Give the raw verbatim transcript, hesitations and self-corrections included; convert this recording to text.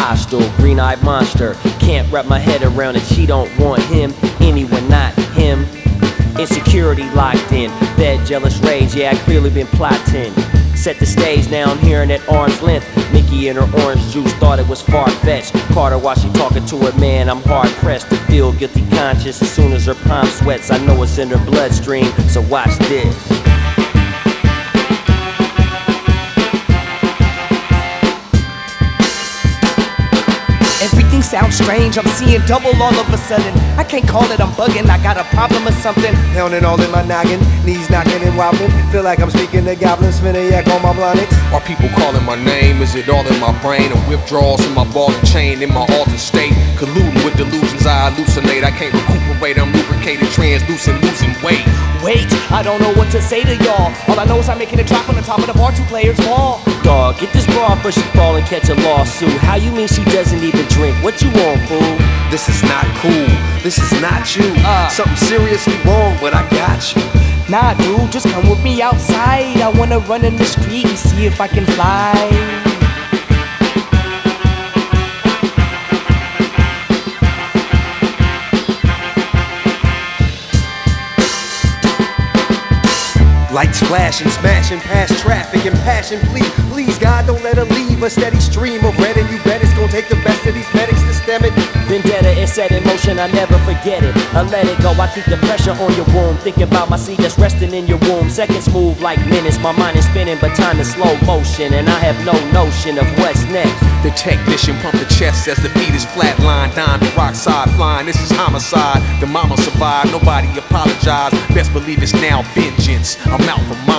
hostile, green-eyed monster. Can't wrap my head around it, she don't want him. Anyone, not him. Insecurity locked in, fed jealous rage, yeah, I clearly been plotting. Set the stage, now I'm hearing at arm's length. Mickey and her orange juice thought it was far-fetched. Caught her while she talking to her man, I'm hard-pressed to feel guilty conscious. As soon as her palm sweats, I know it's in her bloodstream, so watch this. Everything sounds strange, I'm seeing double all of a sudden. I can't call it, I'm bugging, I got a problem or something. Pounding all in my noggin, knees knocking and wobbling. Feel like I'm speaking to goblins, spinning yak on my blonics. Are people calling my name? Is it all in my brain? Or withdrawals from my ball and chain in my altered state? Colluding with delusions I hallucinate. I can't recuperate, I'm lubricated, translucent, losing weight. Wait, I don't know what to say to y'all. All I know is I'm making a drop on the top of the bar, two players ball. Dog, get this bra before she fall and catch a lawsuit. How you mean she doesn't even drink? What you want, fool? This is not cool, this is not you. uh, Something seriously wrong, but I got you. Nah, dude, just come with me outside. I wanna run in the street and see if I can fly. Lights flashing, smashing past traffic and passion. Please, please, God, don't let her leave. A steady stream of red, and you bet it's gonna take the best of these medics to stem it. Vendetta is set in motion, I never forget it. I let it go, I keep the pressure on your womb. Thinking about my seed that's resting in your womb. Seconds move like minutes, my mind is spinning, but time is slow motion. And I have no notion of what's next. The technician pump the chest as the feet is flatline. Dying the rock side flying, this is homicide. The mama survived, nobody apologize. Best believe it's now vengeance. I'm out for my